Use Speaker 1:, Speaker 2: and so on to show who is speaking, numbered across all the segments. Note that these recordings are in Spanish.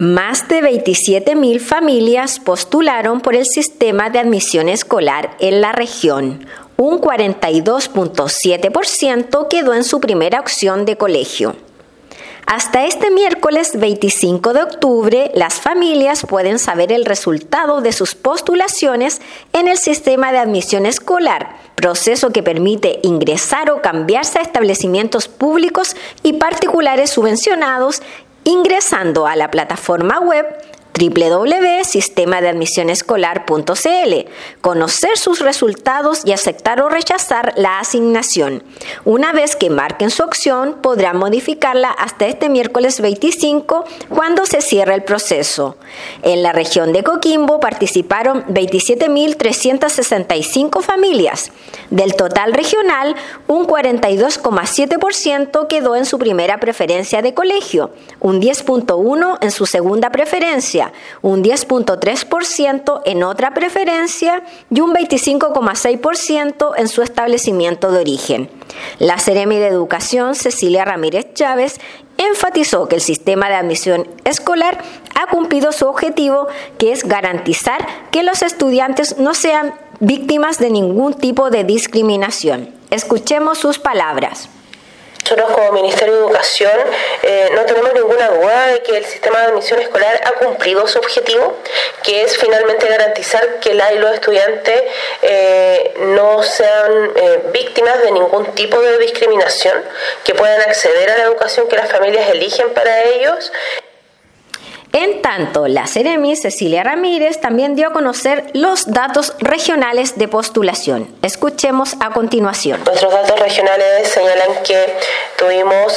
Speaker 1: Más de 27.000 familias postularon por el sistema de admisión escolar en la región. Un 42.7% quedó en su primera opción de colegio. Hasta este miércoles 25 de octubre, las familias pueden saber el resultado de sus postulaciones en el sistema de admisión escolar, proceso que permite ingresar o cambiarse a establecimientos públicos y particulares subvencionados, ingresando a la plataforma web www.sistemadeadmisionescolar.cl, conocer sus resultados y aceptar o rechazar la asignación. Una vez que marquen su opción, podrán modificarla hasta este miércoles 25, cuando se cierre el proceso. En la región de Coquimbo participaron 27.365 familias. Del total regional, un 42,7% quedó en su primera preferencia de colegio, un 10,1% en su segunda preferencia, un 10,3% en otra preferencia y un 25,6% en su establecimiento de origen. La Seremi de Educación, Cecilia Ramírez Chávez, enfatizó que el sistema de admisión escolar ha cumplido su objetivo, que es garantizar que los estudiantes no sean víctimas de ningún tipo de discriminación. Escuchemos sus palabras.
Speaker 2: Nosotros como Ministerio de Educación no tenemos ninguna duda de que el sistema de admisión escolar ha cumplido su objetivo, que es finalmente garantizar que la y los estudiantes no sean víctimas de ningún tipo de discriminación, que puedan acceder a la educación que las familias eligen para ellos.
Speaker 1: En tanto, la Seremi, Cecilia Ramírez, también dio a conocer los datos regionales de postulación. Escuchemos a continuación.
Speaker 2: Nuestros datos regionales señalan que tuvimos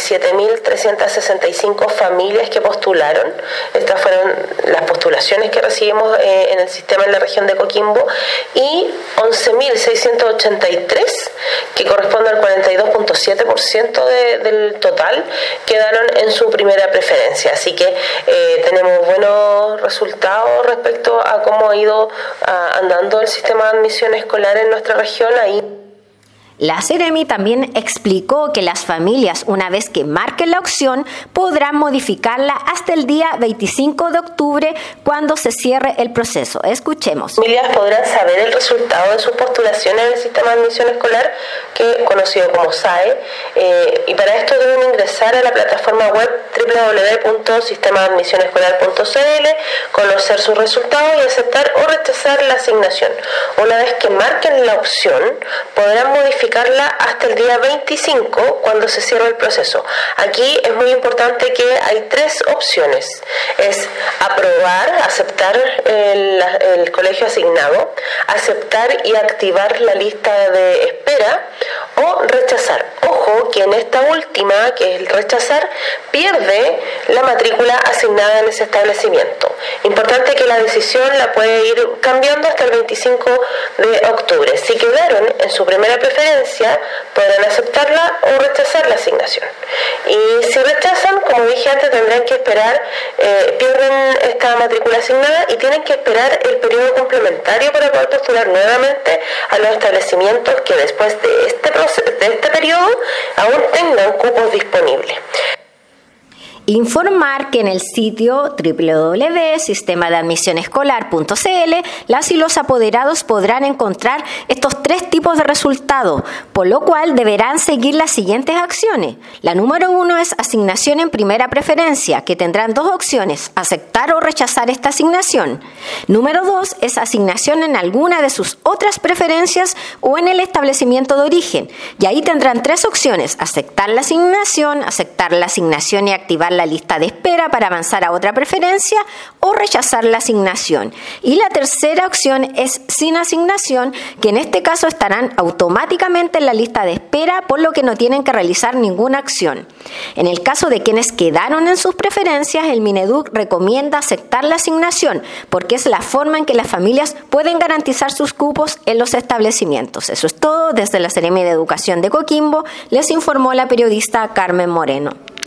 Speaker 2: 27.365 familias que postularon. Estas fueron las postulaciones que recibimos en el sistema en la región de Coquimbo, y 11.683, que corresponde al 42,7% del total, quedaron en su primera preferencia. Así que tenemos buenos resultados respecto a cómo ha ido andando el sistema de admisión escolar en nuestra región. Ahí
Speaker 1: la Seremi también explicó que las familias, una vez que marquen la opción, podrán modificarla hasta el día 25 de octubre, cuando se cierre el proceso. Escuchemos.
Speaker 2: Las familias podrán saber el resultado de sus postulaciones en el sistema de admisión escolar, que es conocido como SAE, y para esto deben ingresar a la plataforma web www.sistemadeadmisionescolar.cl, conocer sus resultados y aceptar o rechazar la asignación. Una vez que marquen la opción, podrán modificarla hasta el día 25, cuando se cierre el proceso. Aquí es muy importante que hay tres opciones: es aprobar, aceptar el colegio asignado, aceptar y activar la lista de espera, o rechazar. Ojo que en esta última, que es el rechazar, pierde la matrícula asignada en ese establecimiento. Importante que la decisión la puede ir cambiando hasta el 25 de octubre. Si quedaron en su primera preferencia, podrán aceptarla o rechazar la asignación. Y si rechazan, como dije antes, tendrán que esperar, pierden esta matrícula asignada y tienen que esperar el periodo complementario para poder postular nuevamente a los establecimientos que después de este periodo aún tengan cupos disponibles.
Speaker 1: Informar que en el sitio www.sistemadeadmisionescolar.cl las y los apoderados podrán encontrar estos tres tipos de resultados, por lo cual deberán seguir las siguientes acciones. La número 1 es asignación en primera preferencia, que tendrán dos opciones: aceptar o rechazar esta asignación. Número 2 es asignación en alguna de sus otras preferencias o en el establecimiento de origen, y ahí tendrán tres opciones: aceptar la asignación y activar la lista de espera para avanzar a otra preferencia, o rechazar la asignación. Y la tercera opción es sin asignación, que en este caso estarán automáticamente en la lista de espera, por lo que no tienen que realizar ninguna acción. En el caso de quienes quedaron en sus preferencias, el Mineduc recomienda aceptar la asignación, porque es la forma en que las familias pueden garantizar sus cupos en los establecimientos. Eso es todo. Desde la Seremi de Educación de Coquimbo les informó la periodista Carmen Moreno.